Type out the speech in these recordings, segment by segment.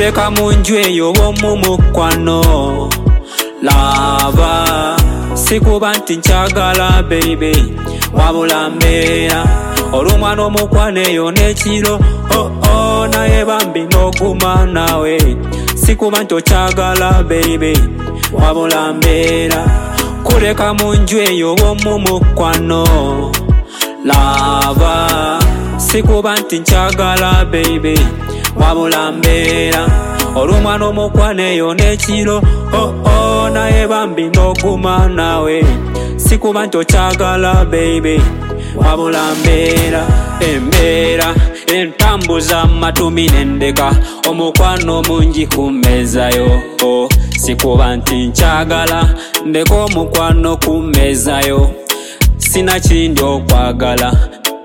kuleka munju eyo w'omumukwano. Lava sikuba nti nkyagala baby wabula mbeera olumwana omukwano eyo n'ekiro naye bambi n'oguma nawe. Sikuba nti okyagala baby wabula mbeera kuleka munju eyo w'omumukwano. Lava sikuba nti nkyagala baby wabula mbeera olumwana omukwano eyo n'ekiro naye bambi n'oguma nawe. Sikuba nti okyagala baby wabula mbeera embeera entambuza matumi n'endeka omukwano mungi kumezayo. Sikuba nti nkyagala ndeka omukwano kumezayo. Sina kindi okwagala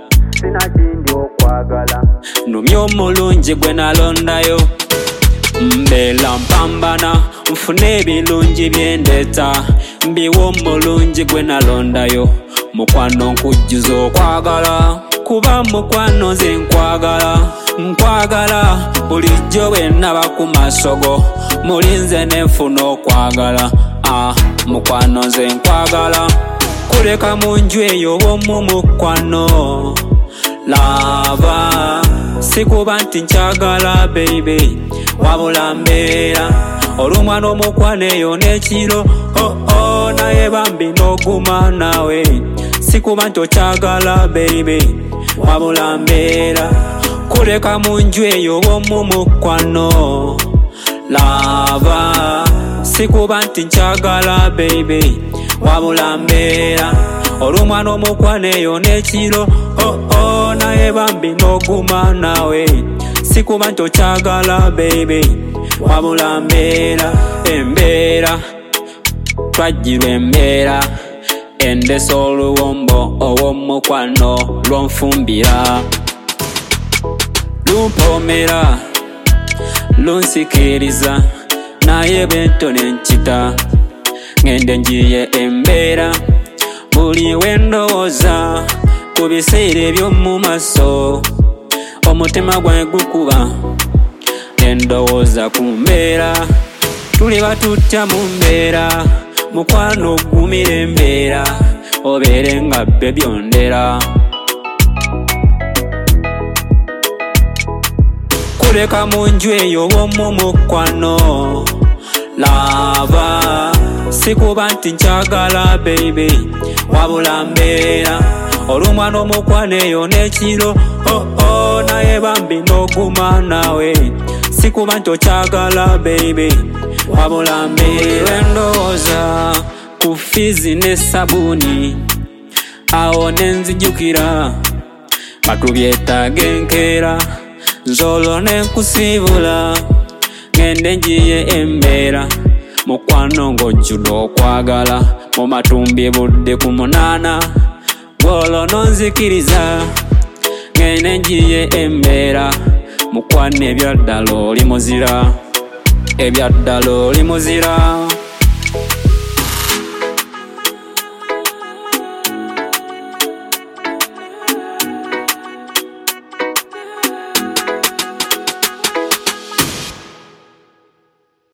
numya omulungi gwe nalondayo. Mbeera mpambana nfune ebirungi byendeeta mbiwa omulungi gwe nalondayo. Mukwano nkujjuza okwagala kuba mukwano nze nkwagala bulijjo bwe naba ku masogo muli nze nenfuna okwagala. Mukwano nze nkwagala kuleka munju eyo w'omumukwano. Lava sikuba nti nkyagala baby wabula mbeera olumwana omukwano eyo n'ekiro naye bambi n'oguma nawe. Sikuba nti okyagala baby wabula mbeera kuleka munju eyo w'omumukwano. Lava sikuba nti nkyagala baby wabula mbeera olumwana omukwano eyo n'ekiro naye bambi n'oguma nawe. Sikuba nti okyagala baby wabula mbeera embeera twajjirwa embeera endesa oluwombo ow'omukwano lwonfumbira. Lumpomera lunsikiriza naye bento nenkita ngende njiye embeera buli wendowooza ku biseera eby'omu maaso omutima gwange gukuba endowooza ku mbeera. Tuli batutya mu mbeera mukwano ogumira embeera obeere nga bbe byondera. Kuleka munju eyo w'omumukwano. Lava sikuba nti nkyagala baby wabula mbeera olumwana omukwano eyo n'ekiro naye bambi n'oguma nawe. Sikuba nti okyagala baby wabula mbeera endowooza ku fizi ne sabuni awo nenzijukira batubyetaaga enkeera nzolo nenkusiibula ngende njiye embeera mukwano ng'ojjudde okwagala mu matumbi budde ku 8 gwolo nonzikiriza ngende njiye embeera mukwano ebyaddala oli muzira